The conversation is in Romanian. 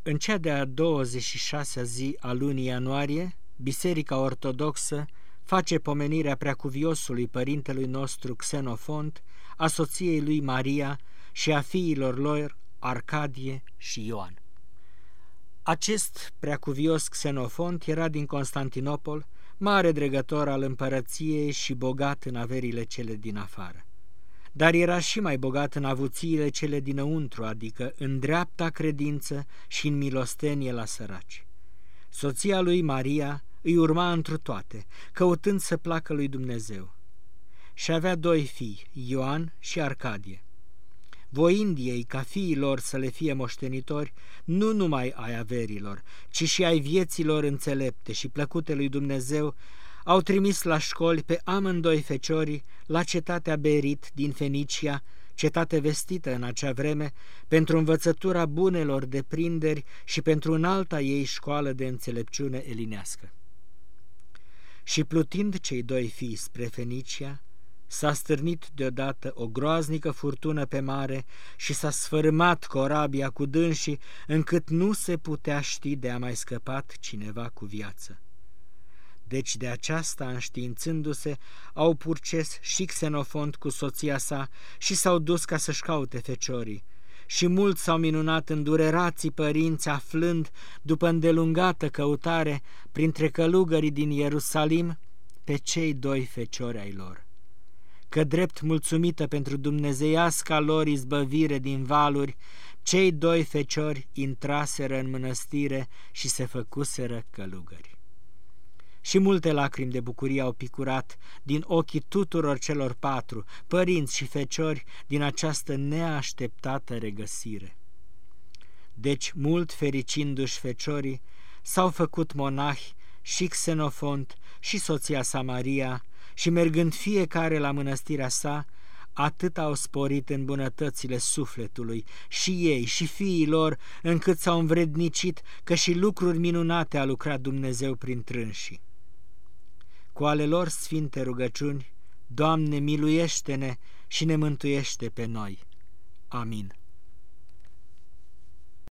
În cea de-a 26-a zi a lunii ianuarie, Biserica Ortodoxă face pomenirea preacuviosului părintelui nostru Xenofont, a soției lui Maria și a fiilor lor Arcadie și Ioan. Acest preacuvios Xenofont era din Constantinopol, mare dregător al împărăției și bogat în averile cele din afară. Dar era și mai bogat în avuțiile cele dinăuntru, adică în dreapta credință și în milostenie la săraci. Soția lui Maria îi urma întru toate, căutând să placă lui Dumnezeu. Și avea doi fii, Ioan și Arcadie. Voind ei ca fiii lor să le fie moștenitori, nu numai ai averilor, ci și ai vieților înțelepte și plăcute lui Dumnezeu, au trimis la școli pe amândoi feciorii la cetatea Berit din Fenicia, cetate vestită în acea vreme, pentru învățătura bunelor deprinderi și pentru înalta ei școală de înțelepciune elinească. Și plutind cei doi fii spre Fenicia, s-a stârnit deodată o groaznică furtună pe mare și s-a sfărâmat corabia cu dânsii, încât nu se putea ști de a mai scăpat cineva cu viață. Deci de aceasta, înștiințându-se, au purces și Xenofont cu soția sa și s-au dus ca să-și caute feciorii. Și mulți s-au minunat îndurerații părinți, aflând, după îndelungată căutare, printre călugării din Ierusalim, pe cei doi feciori ai lor. Că drept mulțumită pentru dumnezeiasca lor izbăvire din valuri, cei doi feciori intraseră în mănăstire și se făcuseră călugări. Și multe lacrimi de bucurie au picurat din ochii tuturor celor patru, părinți și feciori, din această neașteptată regăsire. Deci, mult fericindu-și feciorii, s-au făcut monahi și Xenofont și soția sa Maria, și mergând fiecare la mănăstirea sa, atât au sporit în bunătățile sufletului și ei și fiii lor, încât s-au învrednicit că și lucruri minunate a lucrat Dumnezeu prin trânsii. Cu ale lor sfinte rugăciuni, Doamne, miluiește-ne și ne mântuiește pe noi. Amin.